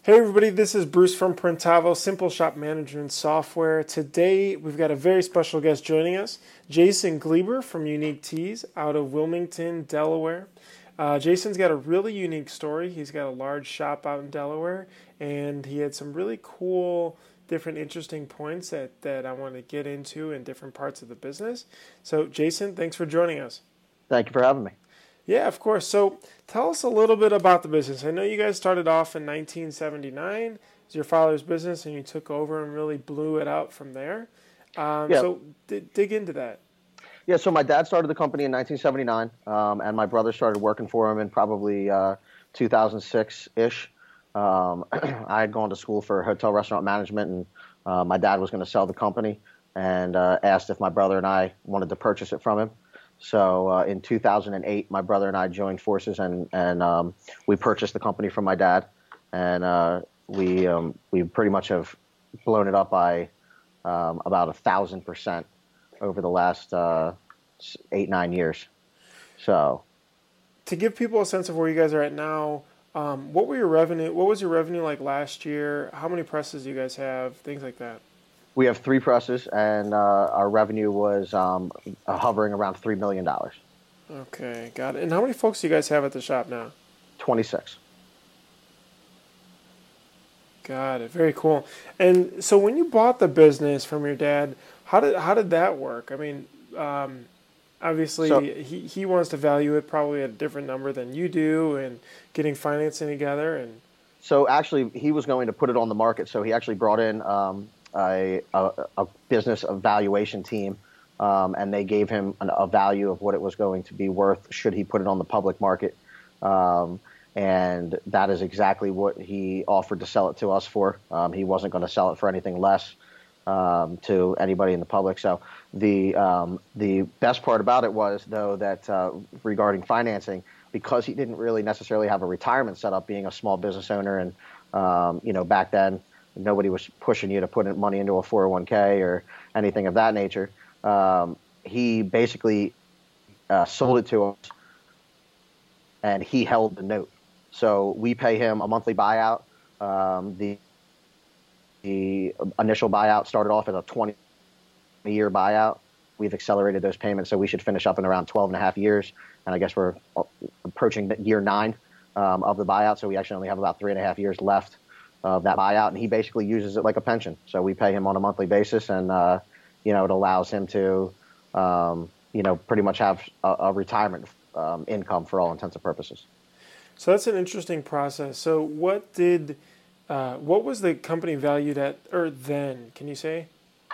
Hey everybody, this is Bruce from Printavo, Simple Shop Management Software. Today we've got a very special guest joining us, Jason Gleber from Unique Tees out of Wilmington, Delaware. Jason's got a really unique story. He's got a large shop out in Delaware, and he had some really cool, different, interesting points that I want to get into in different parts of the business. So, Jason, thanks for joining us. Thank you for having me. Yeah, of course. So tell us a little bit about the business. I know you guys started off in 1979. It was your father's business, and you took over and really blew it out from there. Yeah, Dig into that. yeah. So my dad started the company in 1979, and my brother started working for him in probably 2006-ish. I had gone to school for hotel restaurant management, and my dad was going to sell the company and asked if my brother and I wanted to purchase it from him. So in 2008, my brother and I joined forces, and we purchased the company from my dad, and we pretty much have blown it up by about 1,000% over the last 8-9 years. So To give people a sense of where you guys are at now, what were your revenue? What was your revenue like last year? How many presses do you guys have? Things like that. we have 3 presses, and our revenue was hovering around $3 million. Okay, got it. And how many folks do you guys have at the shop now? 26. Got it. Very cool. And so when you bought the business from your dad, how did that work? I mean, So obviously he wants to value it probably at a different number than you do, and getting financing together and So actually, he was going to put it on the market. So he actually brought in a business evaluation team, and they gave him a value of what it was going to be worth should he put it on the public market. Um, and that is exactly what he offered to sell it to us for. He wasn't going to sell it for anything less to anybody in the public. So the best part about it was, though, that regarding financing, because he didn't really necessarily have a retirement set up, being a small business owner, and back then nobody was pushing you to put money into a 401k or anything of that nature. He basically sold it to us, and he held the note. So we pay him a monthly buyout. The initial buyout started off as a 20-year buyout. We've accelerated those payments, so we should finish up in around 12 and a half years. And I guess we're approaching year 9 of the buyout, so we actually only have about 3.5 years left of that buyout. And he basically uses it like a pension. So we pay him on a monthly basis, and it allows him to pretty much have a retirement income for all intents and purposes. so that's an interesting process. So what was the company valued at or then? Can you say?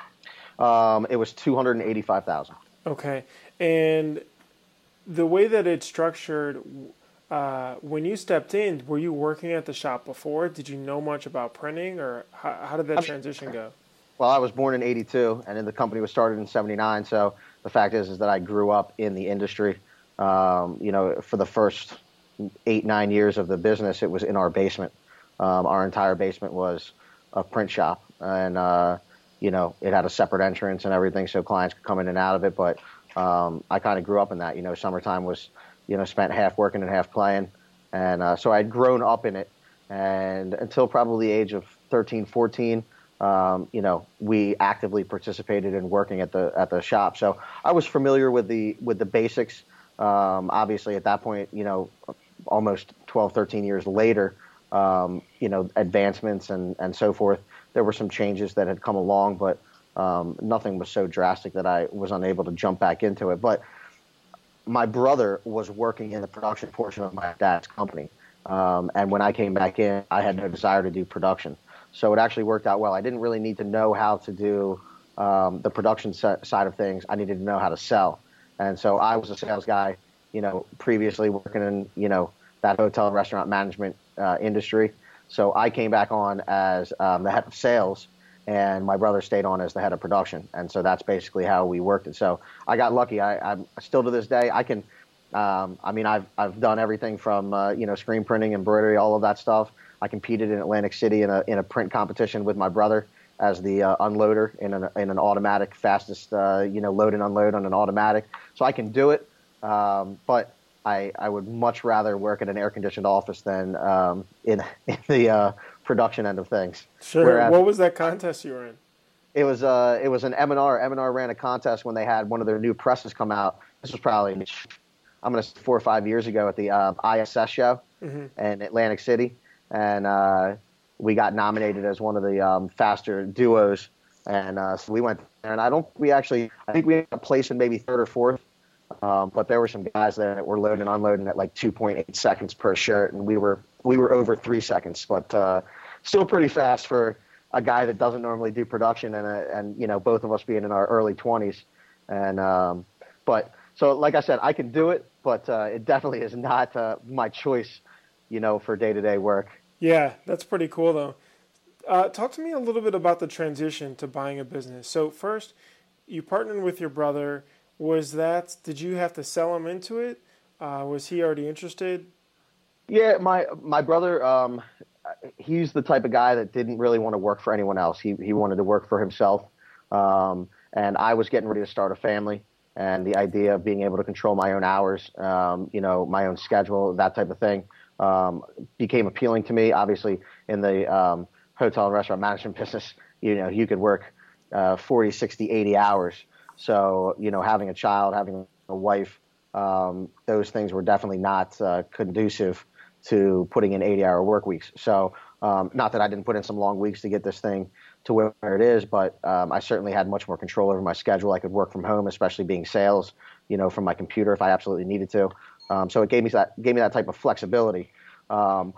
It was 285,000. Okay, and the way that it's structured, when you stepped in, were you working at the shop before? Did you know much about printing, or how did that transition go? Well, I was born in '82, and then the company was started in '79. So the fact is that I grew up in the industry. For the first 8-9 years of the business, it was in our basement. Our entire basement was a print shop, and it had a separate entrance and everything, so clients could come in and out of it. But I kind of grew up in that. Summertime was, spent half working and half playing, and so I'd grown up in it. And until probably the age of 13, 14, we actively participated in working at the shop. So I was familiar with the basics. Obviously, at that point, almost 12, 13 years later, advancements and so forth. There were some changes that had come along, but nothing was so drastic that I was unable to jump back into it. But my brother was working in the production portion of my dad's company. And when I came back in, I had no desire to do production. So it actually worked out well. I didn't really need to know how to do the production side of things. I needed to know how to sell. And so I was a sales guy, previously working in, that hotel and restaurant management industry. So I came back on as the head of sales, and my brother stayed on as the head of production. And so that's basically how we worked it. So I got lucky. I'm still to this day, I can, I've done everything from, screen printing, embroidery, all of that stuff. I competed in Atlantic City in a print competition with my brother as the unloader in an automatic, fastest, load and unload on an automatic. So I can do it. But I would much rather work in an air-conditioned office than in the production end of things. Sure. Whereas What was that contest you were in? it was an M&R. M&R ran a contest when they had one of their new presses come out. This was probably, I'm going to say 4 or 5 years ago at the ISS show in Atlantic City. And we got nominated as one of the faster duos. And so we went there. And I think we got placed in maybe third or fourth. But there were some guys there that were loading and unloading at like 2.8 seconds per shirt. And we were over 3 seconds. But still pretty fast for a guy that doesn't normally do production, and both of us being in our early 20s. And but so like I said, I can do it, but it definitely is not my choice, for day-to-day work. Yeah, that's pretty cool though. Talk to me a little bit about the transition to buying a business. So first, you partnered with your brother. Did you have to sell him into it? Was he already interested? Yeah, my brother, he's the type of guy that didn't really want to work for anyone else. He wanted to work for himself. And I was getting ready to start a family, and the idea of being able to control my own hours, my own schedule, that type of thing, became appealing to me. Obviously, in the hotel and restaurant management business, you could work 40, 60, 80 hours. So, having a child, having a wife, those things were definitely not conducive to putting in 80-hour work weeks. So not that I didn't put in some long weeks to get this thing to where it is, but I certainly had much more control over my schedule. I could work from home, especially being sales, from my computer if I absolutely needed to. So it gave me that type of flexibility. No,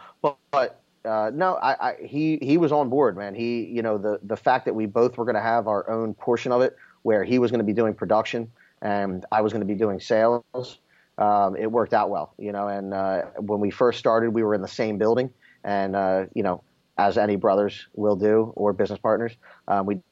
he was on board, man. The fact that we both were going to have our own portion of it, where he was going to be doing production and I was going to be doing sales, it worked out well, and when we first started, we were in the same building, and, as any brothers will do, or business partners, we,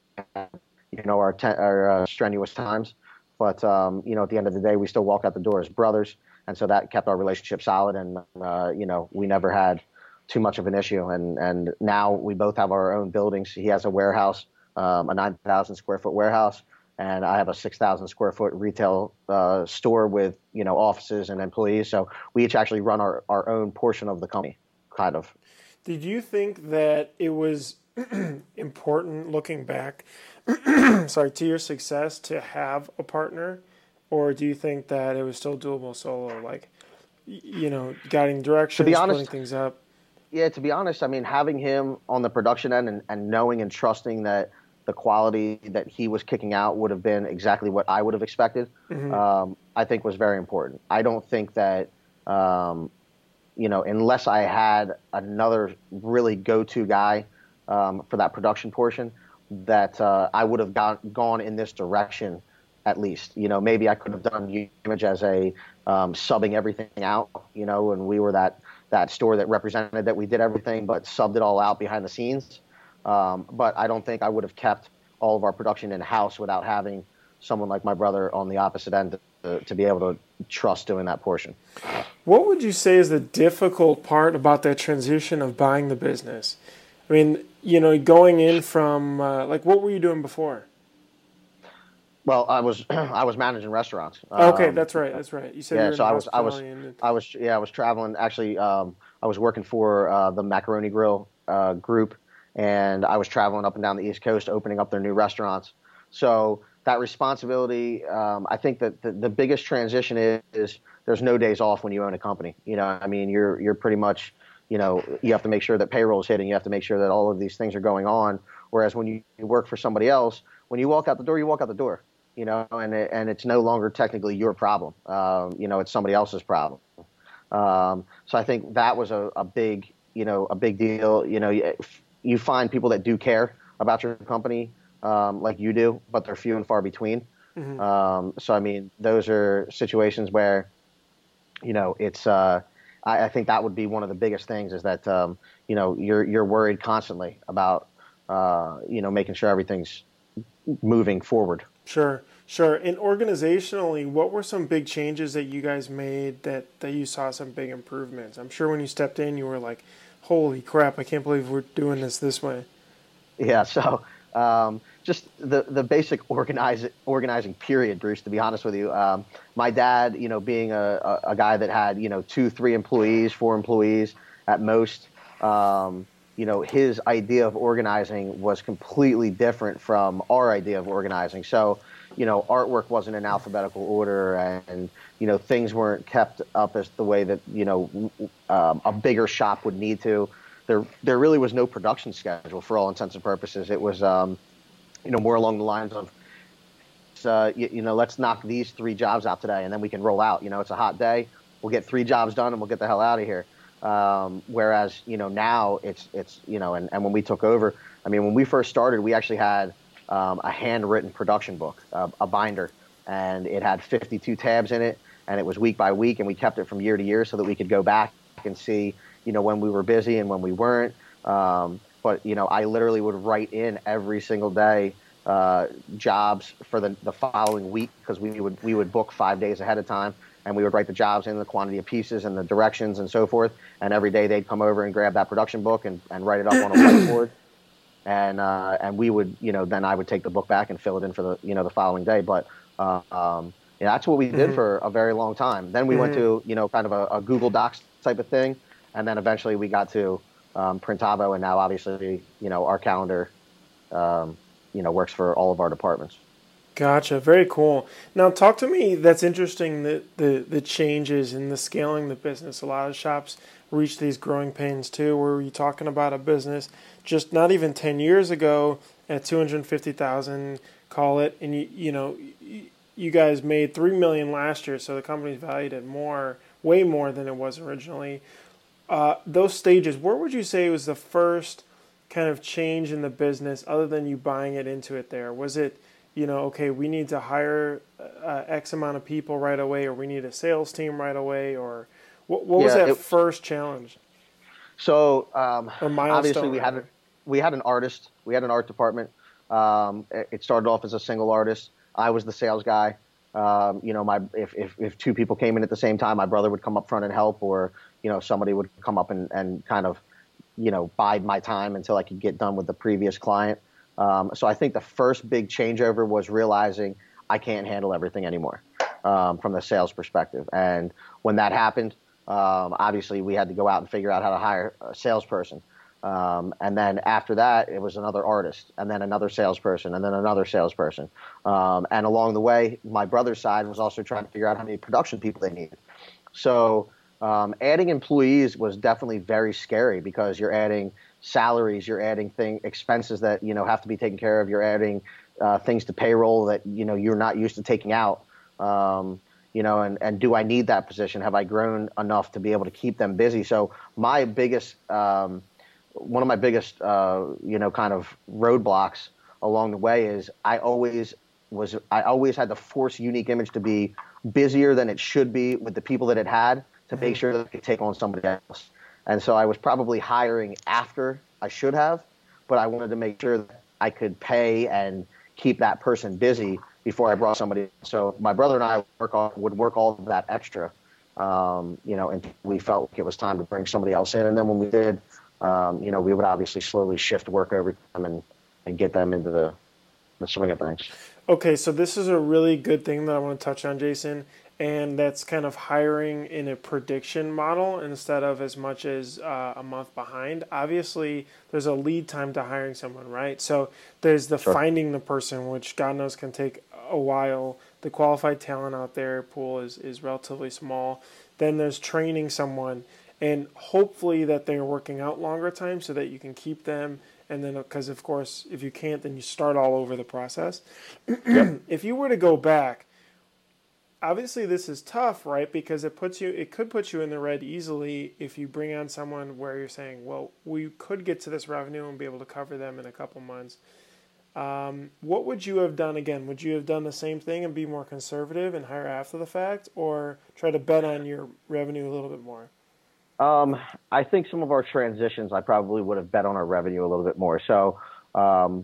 our strenuous times, but, at the end of the day, we still walk out the door as brothers, and so that kept our relationship solid, and, we never had too much of an issue, and now we both have our own buildings. He has a warehouse, a 9,000 square foot warehouse, and I have a 6,000 square foot retail store with, offices and employees. So we each actually run our own portion of the company, kind of. Did you think that it was important, looking back, to your success, to have a partner? Or do you think that it was still doable solo, like, guiding directions, putting things up? Yeah, to be honest, I mean, having him on the production end and knowing and trusting that the quality that he was kicking out would have been exactly what I would have expected, I think was very important. I don't think that, unless I had another really go-to guy for that production portion, that I would have gone in this direction at least. Maybe I could have done Image as a subbing everything out, and we were that store that represented that we did everything but subbed it all out behind the scenes. But I don't think I would have kept all of our production in-house without having someone like my brother on the opposite end to be able to trust doing that portion. What would you say is the difficult part about that transition of buying the business? I mean, going in from, what were you doing before? Well, I was managing restaurants. Okay, that's right. You said you were in I was traveling. Actually, I was working for the Macaroni Grill group, and I was traveling up and down the East Coast, opening up their new restaurants. So that responsibility, I think that the biggest transition is there's no days off when you own a company. I mean, you're pretty much, you have to make sure that payroll is hitting. You have to make sure that all of these things are going on. Whereas when you work for somebody else, when you walk out the door, you walk out the door. And it's no longer technically your problem. It's somebody else's problem. So I think that was a big deal. You find people that do care about your company, like you do, but they're few and far between. So, I mean, those are situations where, it's, I think that would be one of the biggest things is that, you're worried constantly about, making sure everything's moving forward. Sure. And organizationally, what were some big changes that you guys made that you saw some big improvements? I'm sure when you stepped in, you were like, holy crap, I can't believe we're doing this way. Yeah, so just the basic organizing period, Bruce, to be honest with you. My dad, being a guy that had, 2, 3 employees, 4 employees at most, his idea of organizing was completely different from our idea of organizing. So, artwork wasn't in alphabetical order, and things weren't kept up as the way that a bigger shop would need to. There really was no production schedule for all intents and purposes. It was more along the lines of let's knock these 3 jobs out today, and then we can roll out. It's a hot day. We'll get 3 jobs done, and we'll get the hell out of here. Whereas now it's and when we took over, I mean, when we first started, we actually had a handwritten production book, a binder, and it had 52 tabs in it, and it was week by week, and we kept it from year to year so that we could go back and see when we were busy and when we weren't. But I literally would write in every single day jobs for the following week, because we would book 5 days ahead of time, and we would write the jobs in, the quantity of pieces and the directions and so forth. And every day they'd come over and grab that production book and write it up on a whiteboard. And we would, then I would take the book back and fill it in for the following day. But that's what we did for a very long time. Then we went to, kind of a Google Docs type of thing. And then eventually we got to Printavo, and now obviously, our calendar, works for all of our departments. Gotcha. Very cool. Now, talk to me. That's interesting, the changes in the scaling the business. A lot of shops reach these growing pains too, where you're talking about a business just not even 10 years ago at 250,000, call it, and you guys made $3 million last year, so the company's valued at way more than it was originally. Those stages, where would you say was the first kind of change in the business other than you buying it into it there? Was it, okay, we need to hire X amount of people right away, or we need a sales team right away, or what was that first challenge? So obviously we had an artist, we had an art department. It started off as a single artist. I was the sales guy. If 2 people came in at the same time, my brother would come up front and help, or somebody would come up and kind of bide my time until I could get done with the previous client. So I think the first big changeover was realizing I can't handle everything anymore from the sales perspective. And when that happened, obviously we had to go out and figure out how to hire a salesperson. And then after that, it was another artist, and then another salesperson, and then another salesperson. And along the way, my brother's side was also trying to figure out how many production people they needed. So adding employees was definitely very scary, because you're adding salaries, you're adding expenses that have to be taken care of, you're adding things to payroll that you're not used to taking out. And do I need that position? Have I grown enough to be able to keep them busy? So my biggest one of my biggest kind of roadblocks along the way is I always had to force Unique Image to be busier than it should be with the people that it had, to make sure that it could take on somebody else. And so I was probably hiring after I should have, but I wanted to make sure that I could pay and keep that person busy before I brought somebody. So my brother and I would work all of that extra, and we felt like it was time to bring somebody else in. And then when we did, we would obviously slowly shift work over time and get them into the swing of things. Okay, so this is a really good thing that I want to touch on, Jason, and that's kind of hiring in a prediction model instead of as much as a month behind. Obviously, there's a lead time to hiring someone, right? So there's the finding the person, which God knows can take a while. The qualified talent out there pool is relatively small. Then there's training someone, and hopefully that they're working out longer time so that you can keep them. And then, because of course, if you can't, then you start all over the process. Yep. If you were to go back, obviously this is tough, right? Because it could put you in the red easily if you bring on someone where you're saying, well, we could get to this revenue and be able to cover them in a couple months. What would you have done again? Would you have done the same thing and be more conservative and hire after the fact, or try to bet on your revenue a little bit more? I think some of our transitions, I probably would have bet on our revenue a little bit more. So, I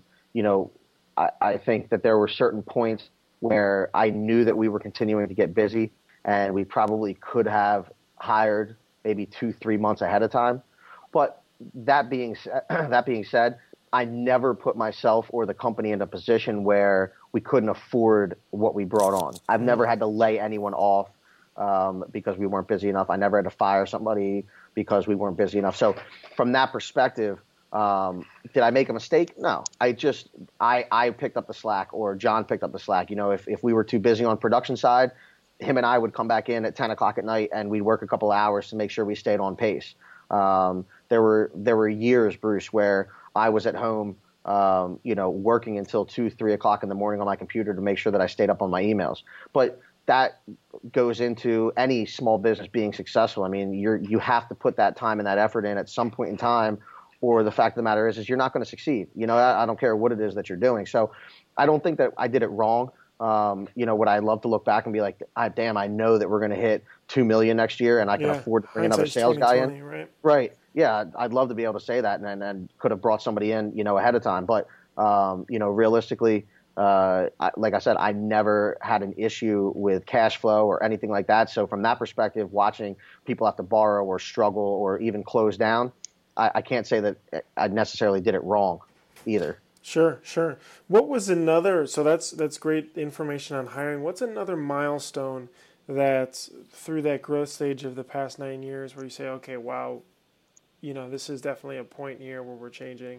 think that there were certain points where I knew that we were continuing to get busy, and we probably could have hired maybe 2-3 months ahead of time. But that being said, I never put myself or the company in a position where we couldn't afford what we brought on. I've never had to lay anyone off because we weren't busy enough. I never had to fire somebody because we weren't busy enough. So from that perspective, Did I make a mistake? No. I picked up the slack, or John picked up the slack. If we were too busy on production side, him and I would come back in at 10 o'clock at night and we'd work a couple of hours to make sure we stayed on pace. There were years, Bruce, where I was at home, working until 2, 3 o'clock in the morning on my computer to make sure that I stayed up on my emails. But that goes into any small business being successful. I mean, you have to put that time and that effort in at some point in time, or the fact of the matter is you're not going to succeed. I don't care what it is that you're doing. So I don't think that I did it wrong. Would I love to look back and be like, damn, I know that we're going to hit 2 million next year and I can afford to bring another sales guy in. Right. Yeah. I'd love to be able to say that and could have brought somebody in, ahead of time. But, realistically, like I said, I never had an issue with cash flow or anything like that. So from that perspective, watching people have to borrow or struggle or even close down, I can't say that I necessarily did it wrong either. Sure. What was another, so that's great information on hiring. What's another milestone that through that growth stage of the past 9 years where you say, okay, wow, this is definitely a point here where we're changing?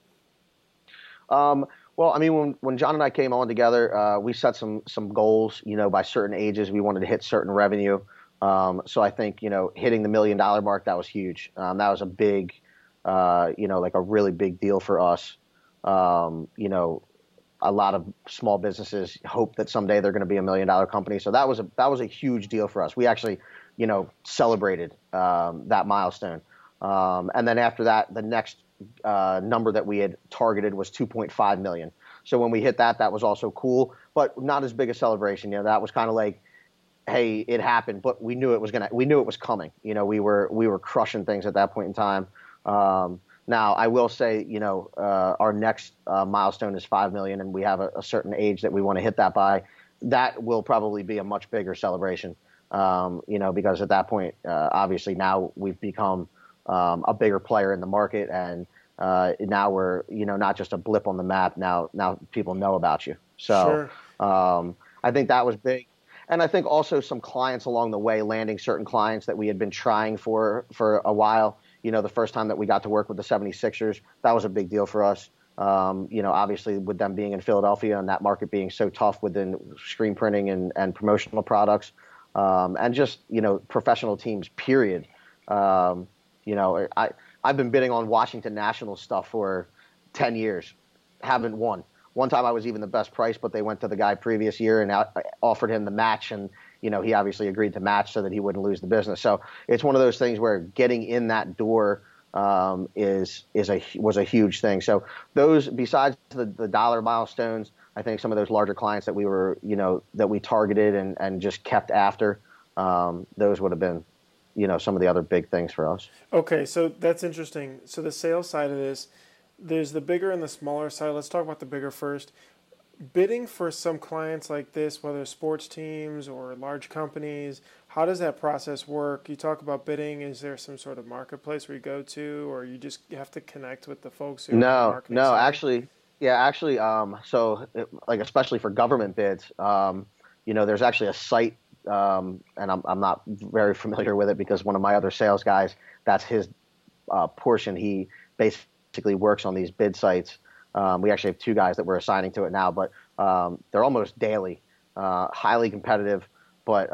Well, I mean, when John and I came on together, we set some goals, by certain ages. We wanted to hit certain revenue. So I think, hitting the $1 million mark, that was huge. That was a big, like a really big deal for us. A lot of small businesses hope that someday they're going to be $1 million company. So that was a huge deal for us. We actually, celebrated that milestone. And then after that, the next number that we had targeted was 2.5 million. So when we hit that, that was also cool, but not as big a celebration. That was kind of like, hey, it happened, but we knew it was coming. We were crushing things at that point in time. Now, I will say, our next milestone is 5 million, and we have a certain age that we want to hit that by. That will probably be a much bigger celebration, because at that point, obviously now we've become a bigger player in the market, and now we're, not just a blip on the map. Now people know about you. So sure. I think that was big. And I think also some clients along the way, landing certain clients that we had been trying for a while. The first time that we got to work with the 76ers, that was a big deal for us. Obviously with them being in Philadelphia and that market being so tough within screen printing and promotional products, and just, professional teams, period. I've been bidding on Washington National stuff for 10 years, haven't won. One time I was even the best price, but they went to the guy previous year and offered him the match, and he obviously agreed to match so that he wouldn't lose the business. So it's one of those things where getting in that door was a huge thing. So those, besides the dollar milestones, I think some of those larger clients that we were, that we targeted and just kept after, those would have been, some of the other big things for us. Okay, so that's interesting. So the sales side of this, there's the bigger and the smaller side. Let's talk about the bigger first. Bidding for some clients like this, whether sports teams or large companies, how does that process work? You talk about bidding. Is there some sort of marketplace where you go to, or you have to connect with the folks who are marketing? No, actually, so like especially for government bids, there's actually a site, and I'm not very familiar with it because one of my other sales guys, that's his portion. He basically works on these bid sites. We actually have 2 guys that we're assigning to it now, but they're almost daily, highly competitive. But,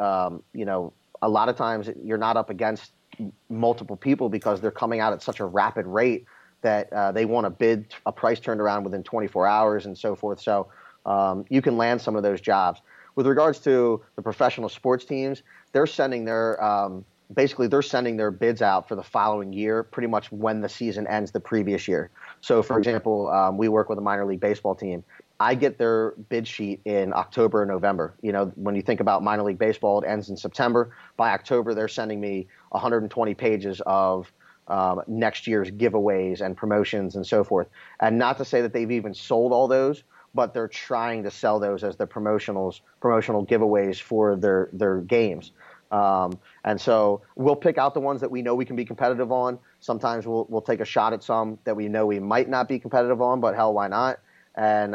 a lot of times you're not up against multiple people because they're coming out at such a rapid rate that they want to bid a price turned around within 24 hours and so forth. So you can land some of those jobs. With regards to the professional sports teams, they're sending their they're sending their bids out for the following year, pretty much when the season ends the previous year. So, for example, we work with a minor league baseball team. I get their bid sheet in October or November. When you think about minor league baseball, it ends in September. By October, they're sending me 120 pages of next year's giveaways and promotions and so forth. And not to say that they've even sold all those, but they're trying to sell those as their promotional giveaways for their games. And so we'll pick out the ones that we know we can be competitive on. Sometimes we'll take a shot at some that we know we might not be competitive on, but hell, why not? And,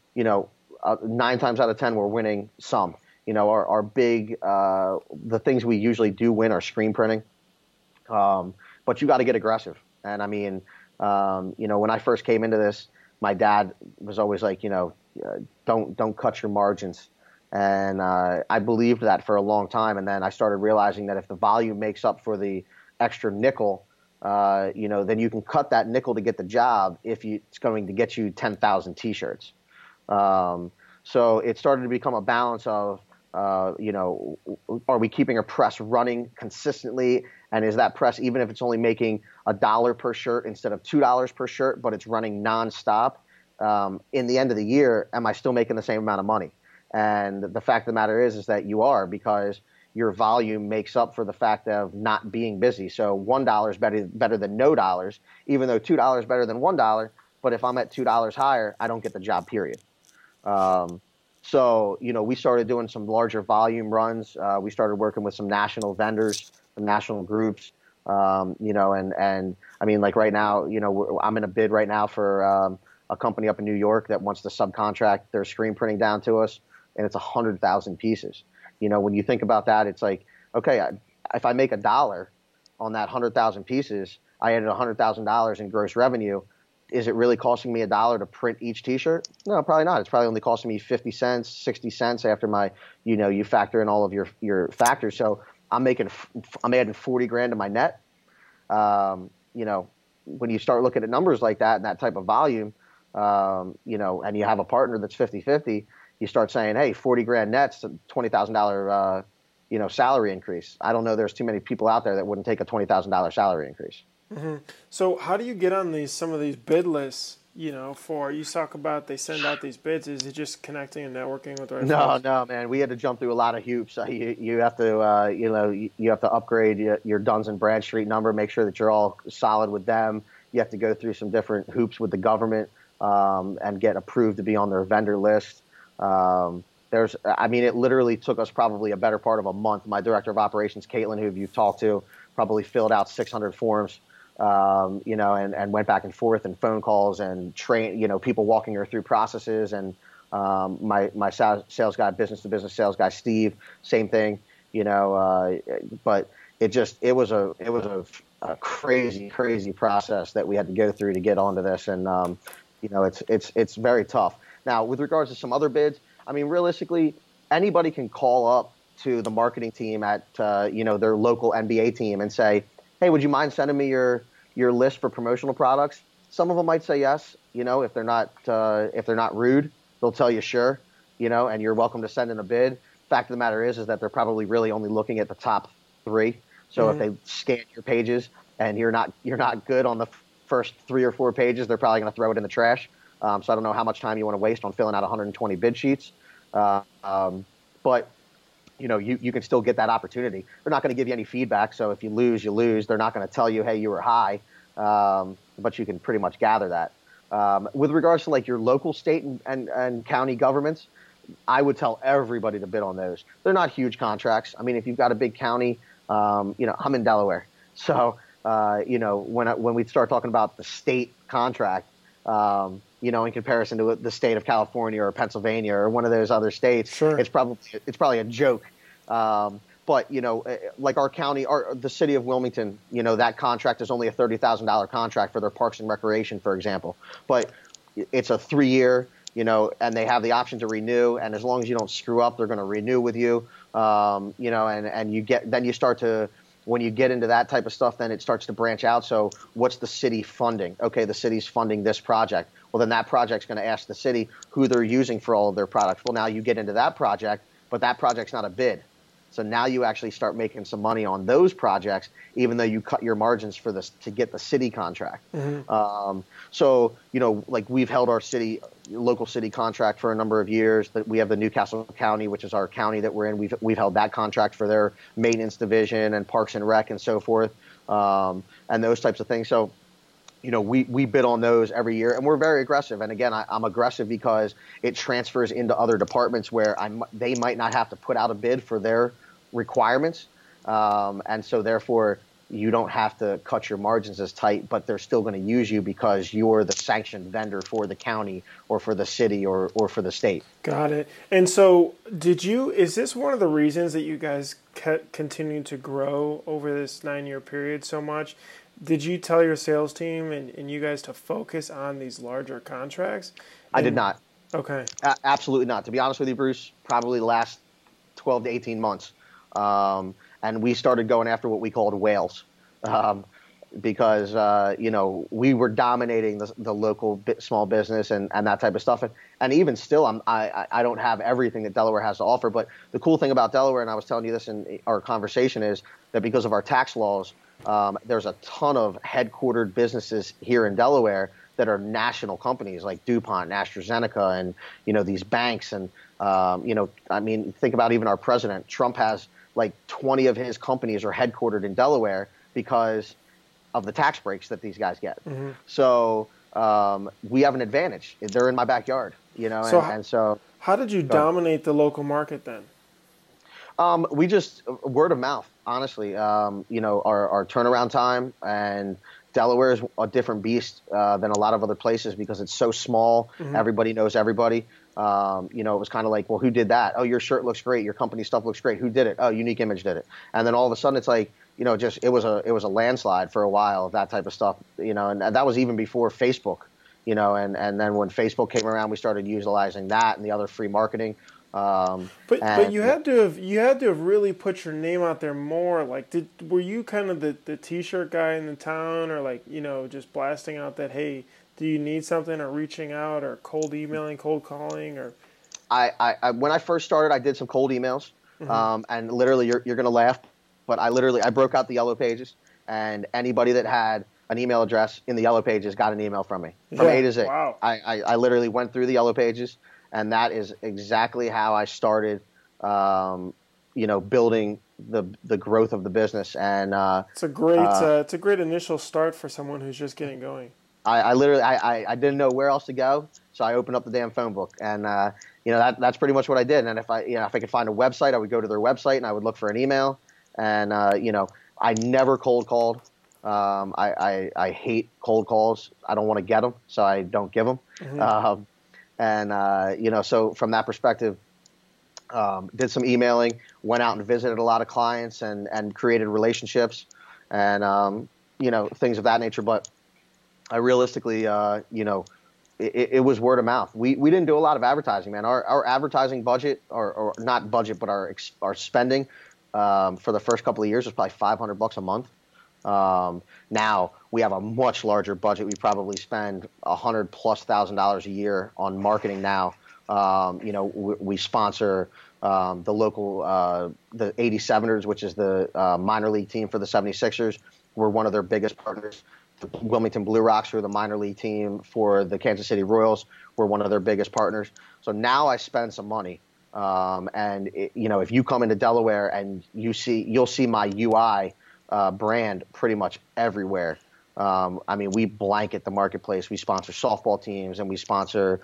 9 times out of 10, we're winning some. Our big, the things we usually do win are screen printing. But you got to get aggressive. And I mean, When I first came into this, my dad was always like, don't cut your margins. And I believed that for a long time. And then I started realizing that if the volume makes up for the extra nickel, then you can cut that nickel to get the job if it's going to get you 10,000 T-shirts. So it started to become a balance of, are we keeping a press running consistently? And is that press, even if it's only making $1 per shirt instead of $2 per shirt, but it's running nonstop, in the end of the year, am I still making the same amount of money? And the fact of the matter is that you are, because your volume makes up for the fact of not being busy. So $1 is better than no dollars, even though $2 is better than $1. But if I'm at $2 higher, I don't get the job, period. So, we started doing some larger volume runs. We started working with some national vendors, some national groups, and I mean, like right now, I'm in a bid right now for a company up in New York that wants to subcontract their screen printing down to us, and it's 100,000 pieces. When you think about that, it's like, okay, if I make $1 on that 100,000 pieces, I added $100,000 in gross revenue. Is it really costing me $1 to print each T-shirt? No, probably not. It's probably only costing me 50 cents, 60 cents after my, you factor in all of your factors. So I'm adding 40 grand to my net. When you start looking at numbers like that and that type of volume, and you have a partner that's 50-50, you start saying, hey, 40 grand net's a $20,000, salary increase. I don't know. There's too many people out there that wouldn't take a $20,000 salary increase. Mm-hmm. So how do you get on some of these bid lists, for, you talk about they send out these bids? Is it just connecting and networking with the right folks? No, man. We had to jump through a lot of hoops. You have to, you have to upgrade your Duns and Bradstreet number, make sure that you're all solid with them. You have to go through some different hoops with the government and get approved to be on their vendor list. It literally took us probably a better part of a month. My director of operations, Caitlin, who you've talked to, probably filled out 600 forms. And went back and forth and phone calls and people walking her through processes. And my sales guy, business to business sales guy, Steve, same thing. But it was a crazy process that we had to go through to get onto this, and it's very tough. Now, with regards to some other bids, I mean, realistically, anybody can call up to the marketing team at their local NBA team and say, hey, would you mind sending me your list for promotional products? Some of them might say yes. If they're not rude, they'll tell you sure. And you're welcome to send in a bid. Fact of the matter is that they're probably really only looking at the top 3. So if they scan your pages and you're not good on the first 3 or 4 pages, they're probably going to throw it in the trash. So I don't know how much time you want to waste on filling out 120 bid sheets. But you can still get that opportunity. They're not going to give you any feedback. So if you lose, you lose. They're not going to tell you, hey, you were high. But you can pretty much gather that. With regards to like your local state and county governments, I would tell everybody to bid on those. They're not huge contracts. I mean, if you've got a big county, I'm in Delaware. So, when we start talking about the state contract, in comparison to the state of California or Pennsylvania or one of those other states, sure, it's probably a joke. But like our county, the city of Wilmington, that contract is only a $30,000 contract for their parks and recreation, for example. But it's a 3-year, and they have the option to renew. And as long as you don't screw up, they're going to renew with you. And you start to. When you get into that type of stuff, then it starts to branch out. So what's the city funding? Okay, the city's funding this project. Well, then that project's going to ask the city who they're using for all of their products. Well, now you get into that project, but that project's not a bid. So now you actually start making some money on those projects, even though you cut your margins for this to get the city contract. Mm-hmm. So, like we've held our local city contract for a number of years. That we have the Newcastle County, which is our county that we're in. We've held that contract for their maintenance division and Parks and Rec and so forth, and those types of things. So, we bid on those every year, and we're very aggressive. And again, I'm aggressive because it transfers into other departments where they might not have to put out a bid for their requirements, and so therefore you don't have to cut your margins as tight, but they're still going to use you because you're the sanctioned vendor for the county or for the city or for the state. Got it. And so is this one of the reasons that you guys continued to grow over this 9-year period so much? did you tell your sales team and you guys to focus on these larger contracts? I did not. Okay. Absolutely not. To be honest with you, Bruce, probably the last 12 to 18 months. And we started going after what we called whales. Because we were dominating the local small business and that type of stuff, and even still, I don't have everything that Delaware has to offer. But the cool thing about Delaware, and I was telling you this in our conversation, is that because of our tax laws, there's a ton of headquartered businesses here in Delaware that are national companies like DuPont, and AstraZeneca, and these banks, and think about even our president. Trump has like 20 of his companies are headquartered in Delaware because of the tax breaks that these guys get. Mm-hmm. So we have an advantage. They're in my backyard, So how did you dominate the local market then? We just word of mouth, honestly. Our turnaround time, and Delaware is a different beast than a lot of other places because it's so small. Mm-hmm. Everybody knows everybody. It was kind of like, well, who did that? Oh, your shirt looks great. Your company stuff looks great. Who did it? Oh, Unique Image did it. And then all of a sudden it's like, it was a landslide for a while, that type of stuff, and that was even before Facebook, and then when Facebook came around, we started utilizing that and the other free marketing. But you had to have really put your name out there more. Like, were you kind of the T-shirt guy in the town, or just blasting out that, hey, do you need something, or reaching out, or cold emailing, cold calling, or? I when I first started, I did some cold emails, mm-hmm. And literally, you're gonna laugh, but I broke out the yellow pages, and anybody that had an email address in the yellow pages got an email from me, from A to Z. Wow. I literally went through the yellow pages, and that is exactly how I started, building the growth of the business. And it's a great initial start for someone who's just getting going. I literally didn't know where else to go, so I opened up the damn phone book, and that's pretty much what I did. And if I could find a website, I would go to their website and I would look for an email. And I never cold called. I hate cold calls. I don't want to get them, so I don't give them. Mm-hmm. So from that perspective, did some emailing, went out and visited a lot of clients, and created relationships, and things of that nature. But I realistically, it was word of mouth. We didn't do a lot of advertising, man. Our advertising budget, or not budget, but our spending. For the first couple of years, was probably $500 a month. Now we have a much larger budget. We probably spend $100,000+ a year on marketing now. We sponsor the local the 87ers, which is the minor league team for the 76ers. We're one of their biggest partners. The Wilmington Blue Rocks, who are the minor league team for the Kansas City Royals. We're one of their biggest partners. So now I spend some money. If you come into Delaware and you'll see my UI brand pretty much everywhere. We blanket the marketplace. We sponsor softball teams, and we sponsor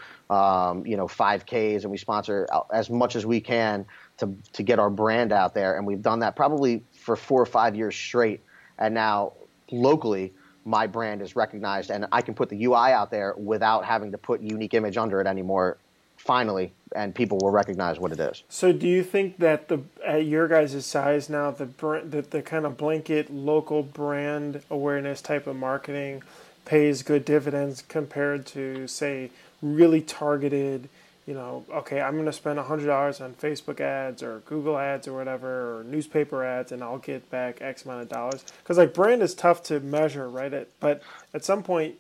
5Ks, and we sponsor as much as we can to get our brand out there. And we've done that probably for 4 or 5 years straight. And now locally, my brand is recognized, and I can put the UI out there without having to put Unique Image under it anymore. Finally, and people will recognize what it is. So do you think that at your guys' size now, the kind of blanket local brand awareness type of marketing pays good dividends compared to, say, really targeted, okay, I'm going to spend $100 on Facebook ads or Google ads or whatever, or newspaper ads, and I'll get back X amount of dollars? Because brand is tough to measure, right? But at some point,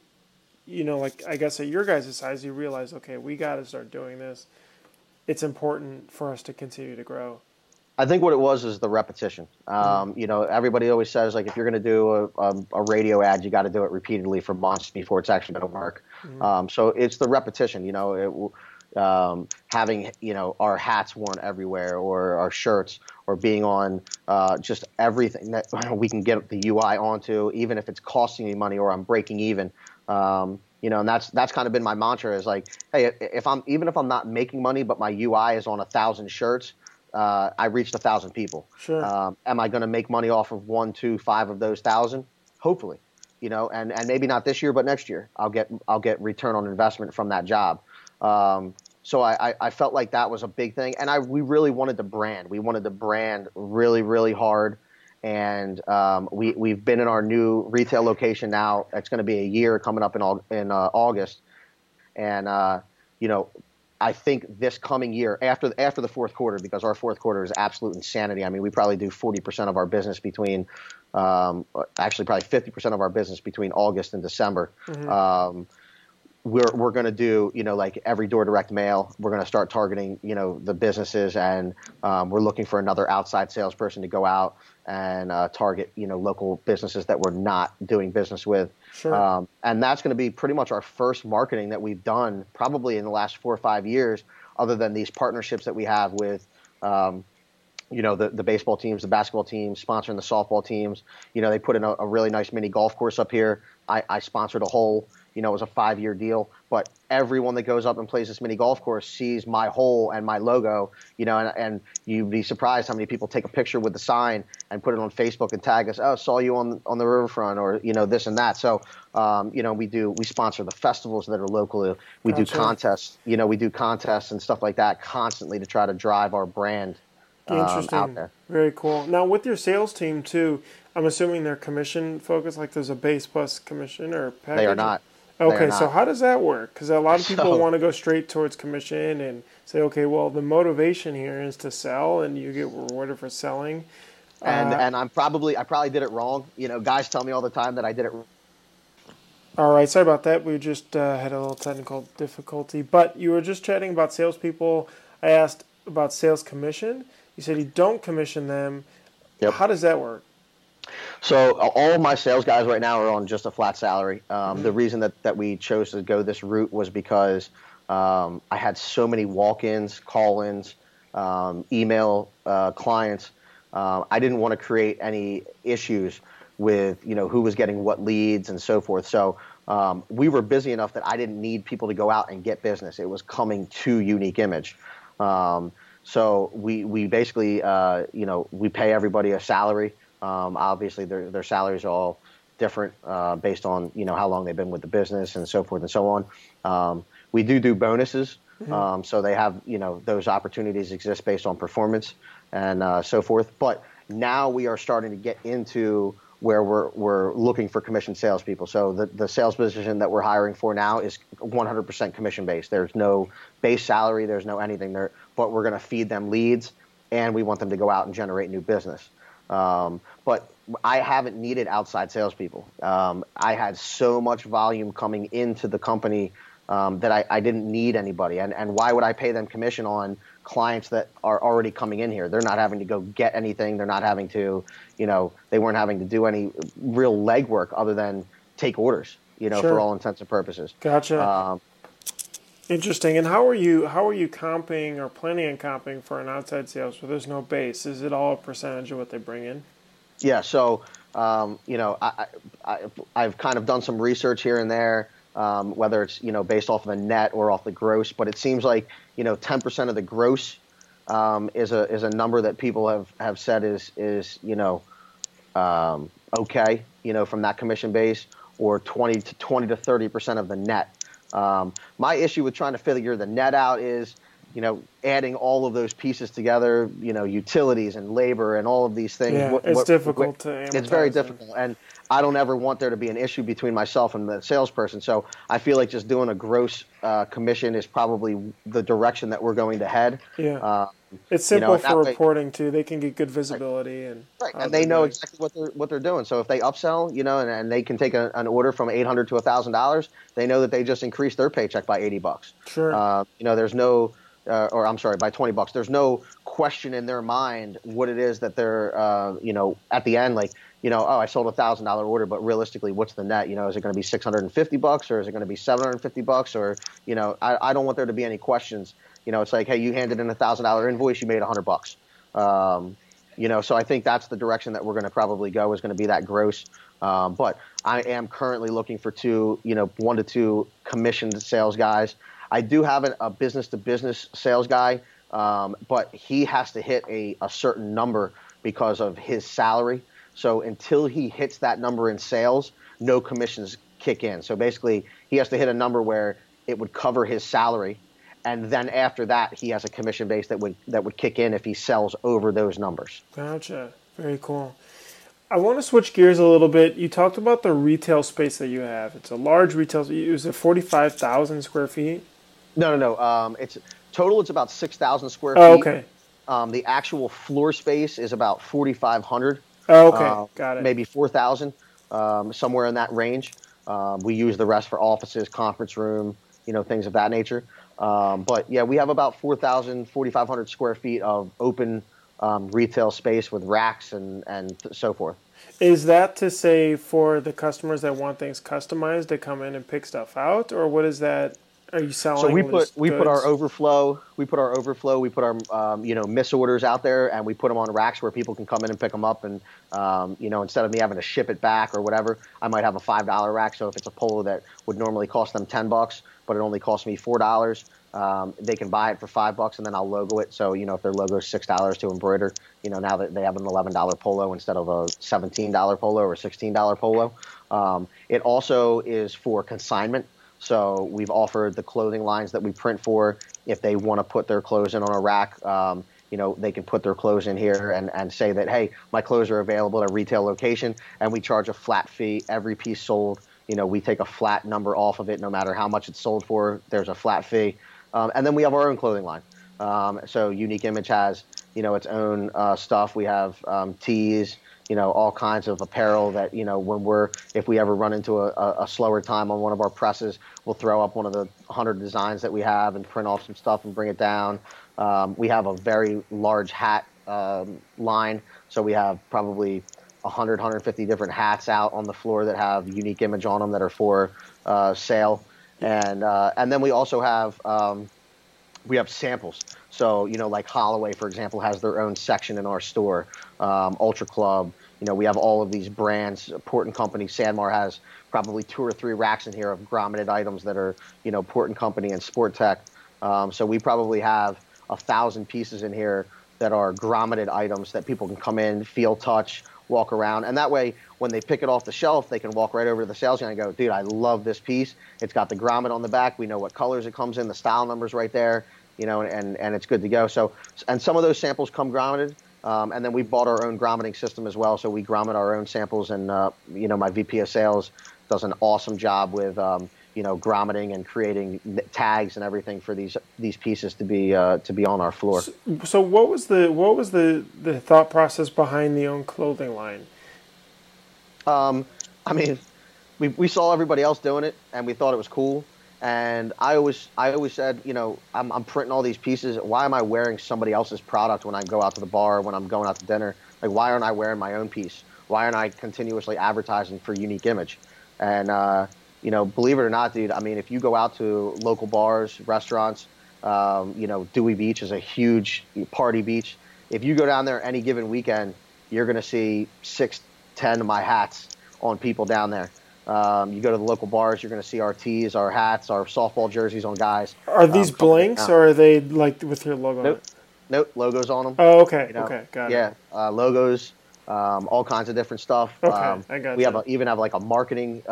I guess at your guys' size, you realize, okay, we got to start doing this. It's important for us to continue to grow. I think what it was is the repetition. Everybody always says, like, if you're going to do a radio ad, you got to do it repeatedly for months before it's actually going to work. Mm-hmm. So it's the repetition, having, our hats worn everywhere, or our shirts, or being on just everything that we can get the UI onto, even if it's costing me money or I'm breaking even. And that's kind of been my mantra, is like, hey, if I'm not making money, but my UI is on 1,000 shirts, I reached 1,000 people. Sure. Am I going to make money off of 1, 2, 5 of those 1,000? Hopefully, and maybe not this year, but next year I'll get return on investment from that job. So I felt like that was a big thing, and we really wanted to brand. We wanted to brand really, really hard, and we've been in our new retail location now. It's going to be a year coming up in August, and you know, I think this coming year, after the fourth quarter, because our fourth quarter is absolute insanity. I mean, we probably do 40% of our business between, actually probably 50% of our business between August and December. Mm-hmm. We're going to do, you know, like every door direct mail. We're going to start targeting, you know, the businesses, and we're looking for another outside salesperson to go out and target, you know, local businesses that we're not doing business with. Sure. And that's going to be pretty much our first marketing that we've done probably in the last 4 or 5 years, other than these partnerships that we have with, you know, the baseball teams, the basketball teams, sponsoring the softball teams. You know, they put in a really nice mini golf course up here. I sponsored a hole. You know, it was a 5-year deal, but everyone that goes up and plays this mini golf course sees my hole and my logo, you know, and you'd be surprised how many people take a picture with the sign and put it on Facebook and tag us, oh, saw you on the riverfront, or, you know, this and that. So, you know, we sponsor the festivals that are local. We do contests, you know, we do contests and stuff like that constantly to try to drive our brand Interesting. out there. Very cool. Now, with your sales team too, I'm assuming they're commission focused, like there's a base plus commission or package? They are not. Okay, so how does that work? Because a lot of people want to go straight towards commission and say, okay, well, the motivation here is to sell, and you get rewarded for selling. And I probably did it wrong. You know, guys tell me all the time that I did it wrong. All right, sorry about that. We just had a little technical difficulty. But you were just chatting about salespeople. I asked about sales commission. You said you don't commission them. Yep. How does that work? So all of my sales guys right now are on just a flat salary. The reason that we chose to go this route was because I had so many walk-ins, call-ins, email clients. I didn't want to create any issues with, you know, who was getting what leads and so forth. So we were busy enough that I didn't need people to go out and get business. It was coming to Unique Image. So we basically, you know, we pay everybody a salary. Obviously, their salaries are all different based on, you know, how long they've been with the business and so forth and so on. We do bonuses, so they have, you know, those opportunities exist based on performance and so forth. But now we are starting to get into where we're looking for commission salespeople. So the sales position that we're hiring for now is 100% commission based. There's no base salary. There's no anything there. But we're going to feed them leads, and we want them to go out and generate new business. But I haven't needed outside salespeople. I had so much volume coming into the company that I didn't need anybody. And why would I pay them commission on clients that are already coming in here? They're not having to go get anything. They're not having to, you know, they weren't having to do any real legwork other than take orders, you know, for all intents and purposes. Gotcha. Interesting. And how are you comping or planning on comping for an outside sales where there's no base? Is it all a percentage of what they bring in? Yeah. So, you know, I've kind of done some research here and there, whether it's, you know, based off of a net or off the gross, but it seems like, you know, 10% of the gross is a number that people have said is you know, okay, you know, from that commission base, or 20 to 30% of the net. My issue with trying to figure the net out is, you know, adding all of those pieces together, you know, utilities and labor and all of these things. Yeah, it's difficult to amortize. It's very difficult. And I don't ever want there to be an issue between myself and the salesperson. So I feel like just doing a gross commission is probably the direction that we're going to head. Yeah. It's simple for reporting too. They can get good visibility and they know exactly what they're doing. So if they upsell, you know, and they can take an order from $800 to $1,000, they know that they just increased their paycheck by $80. Sure. You know, there's no, or I'm sorry, by $20. There's no question in their mind what it is that they're, you know, at the end, like, you know, oh, I sold $1,000 order, but realistically, what's the net? You know, is it going to be $650 or is it going to be $750 or, you know, I don't want there to be any questions. You know, it's like, hey, you handed in $1,000 invoice, you made $100. You know, so I think that's the direction that we're going to probably go, is going to be that gross. But I am currently looking for 1 to 2 commissioned sales guys. I do have a business to business sales guy, but he has to hit a certain number because of his salary. So until he hits that number in sales, no commissions kick in. So basically, he has to hit a number where it would cover his salary. And then after that, he has a commission base that would kick in if he sells over those numbers. Gotcha. Very cool. I want to switch gears a little bit. You talked about the retail space that you have. It's a large retail. Is it 45,000 square feet? No, no, no. It's total. It's about 6,000 square Oh, feet. okay. The actual floor space is about 4,500, Oh, okay. Got it. maybe 4,000, somewhere in that range. We use the rest for offices, conference room, things of that nature. But yeah, we have about 4,000, 4,500 square feet of open retail space with racks and so forth. Is that to say for the customers that want things customized to come in and pick stuff out, or what is that? Are you So selling we loose put our goods? overflow, we put our miss orders out there, and we put them on racks where people can come in and pick them up. And instead of me having to ship it back or whatever, I might have a $5 rack. So if it's a polo that would normally cost them $10, but it only costs me $4, they can buy it for $5, and then I'll logo it. So if their logo is $6 to embroider, now that they have an $11 polo instead of a $17 polo or a $16 polo. It also is for consignment. So we've offered the clothing lines that we print for. If they want to put their clothes in on a rack, they can put their clothes in here and say that, hey, my clothes are available at a retail location, and we charge a flat fee every piece sold. We take a flat number off of it, no matter how much it's sold for. There's a flat fee, and then we have our own clothing line. So Unique Image has its own stuff. We have tees. All kinds of apparel that, if we ever run into a slower time on one of our presses, we'll throw up one of the 100 designs that we have and print off some stuff and bring it down. We have a very large hat line. So we have probably 100, 150 different hats out on the floor that have Unique Image on them that are for sale. And then we also have samples. So, like Holloway, for example, has their own section in our store. Ultra Club, we have all of these brands. Port and Company, Sanmar has probably 2 or 3 racks in here of grommeted items that are, Port and Company and Sport Tech. So we probably have 1,000 pieces in here that are grommeted items that people can come in, feel, touch, walk around. And that way, when they pick it off the shelf, they can walk right over to the sales guy and go, dude, I love this piece. It's got the grommet on the back. We know what colors it comes in, the style number's right there. And it's good to go. So, and some of those samples come grommeted, and then we bought our own grommeting system as well. So we grommet our own samples, and my VP of sales does an awesome job with grommeting and creating tags and everything for these pieces to be on our floor. So what was the thought process behind the own clothing line? I mean, we saw everybody else doing it, and we thought it was cool. And I always said, I'm printing all these pieces. Why am I wearing somebody else's product when I go out to the bar, when I'm going out to dinner? Like, why aren't I wearing my own piece? Why aren't I continuously advertising for Unique Image? And, believe it or not, dude, I mean, if you go out to local bars, restaurants, Dewey Beach is a huge party beach. If you go down there any given weekend, you're going to see 6, 10 of my hats on people down there. You go to the local bars, you're going to see our tees, our hats, our softball jerseys on guys. Are these blanks, or are they like with your logo on it? Nope, logos on them. Oh, okay, okay, got it. Yeah, logos, all kinds of different stuff. Okay, I got we you. even have like a marketing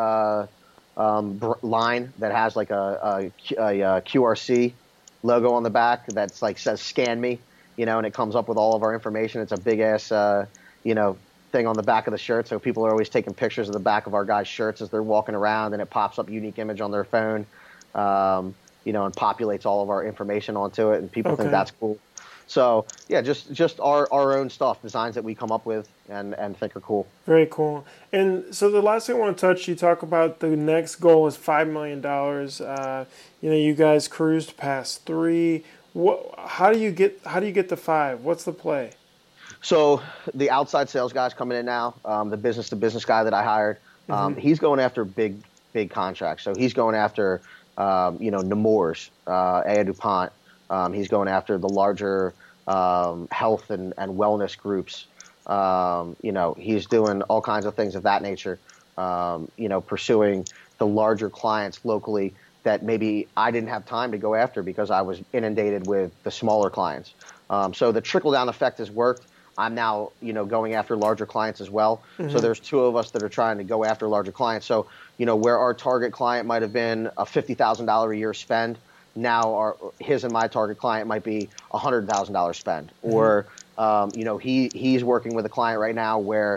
line that has like a QRC logo on the back that's like says "Scan Me," and it comes up with all of our information. It's a big ass, thing on the back of the shirt, so people are always taking pictures of the back of our guys' shirts as they're walking around, and it pops up Unique Image on their phone, and populates all of our information onto it, and people think that's cool. So yeah, just our own stuff, designs that we come up with and think are cool. Very cool. And so the last thing I want to touch, you talk about the next goal is $5 million. You guys cruised past 3. How do you get to 5? What's the play? So the outside sales guy's coming in now. The business-to-business guy that I hired, he's going after big contracts. So he's going after, Nemours, Aya DuPont. He's going after the larger health and wellness groups. He's doing all kinds of things of that nature. Pursuing the larger clients locally that maybe I didn't have time to go after because I was inundated with the smaller clients. So the trickle-down effect has worked. I'm now, going after larger clients as well. So there's 2 of us that are trying to go after larger clients. So, where our target client might have been a $50,000 a year spend, now his and my target client might be $100,000 spend. Or, he's working with a client right now where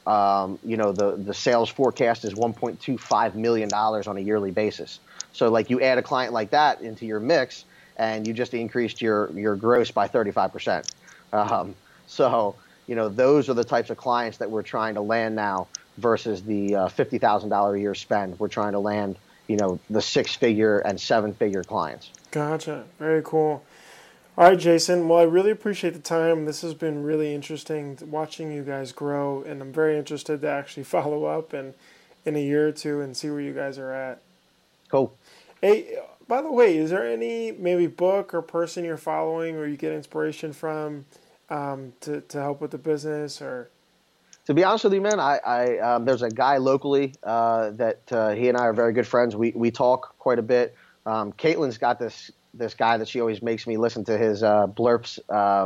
the sales forecast is $1.25 million on a yearly basis. So like you add a client like that into your mix, and you just increased your gross by 35%. So those are the types of clients that we're trying to land now versus the $50,000 a year spend. We're trying to land the 6-figure and 7-figure clients. Gotcha. Very cool. All right, Jason. Well, I really appreciate the time. This has been really interesting watching you guys grow, and I'm very interested to actually follow up in a year or two and see where you guys are at. Cool. Hey, by the way, is there any maybe book or person you're following or you get inspiration from to help with the business? Or to be honest with you, man, I there's a guy locally that he and I are very good friends. We talk quite a bit. Caitlin's got this guy that she always makes me listen to his blurps.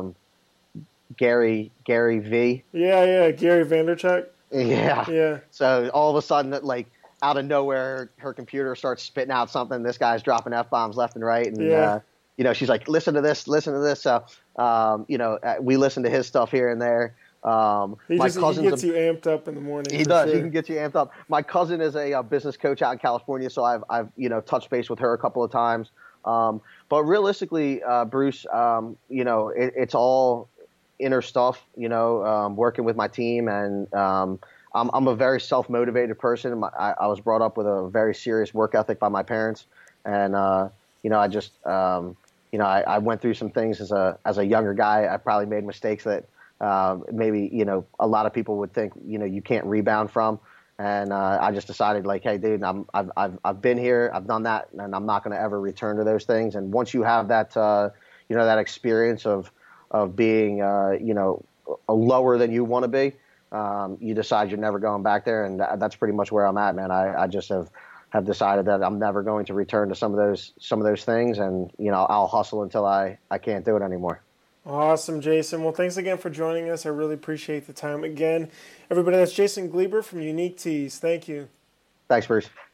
Gary V. Yeah, Gary Vaynerchuk. Yeah. So all of a sudden, like out of nowhere, her computer starts spitting out something. This guy's dropping F-bombs left and right, and she's like, listen to this. So we listen to his stuff here and there. He gets you amped up in the morning. He does. Sure. He can get you amped up. My cousin is a business coach out in California, so I've touched base with her a couple of times. But realistically, Bruce, it's all inner stuff. Working with my team, and I'm a very self-motivated person. I was brought up with a very serious work ethic by my parents, and I just I went through some things as a younger guy. I probably made mistakes that maybe a lot of people would think you can't rebound from, and I just decided like, hey, dude, I've been here, I've done that, and I'm not going to ever return to those things. And once you have that that experience of being lower than you want to be, you decide you're never going back there, and that's pretty much where I'm at, man. I just have decided that I'm never going to return to some of those things, and I'll hustle until I can't do it anymore. Awesome, Jason. Well, thanks again for joining us. I really appreciate the time. Again, everybody, that's Jason Gleiber from Unique Tees. Thank you. Thanks, Bruce.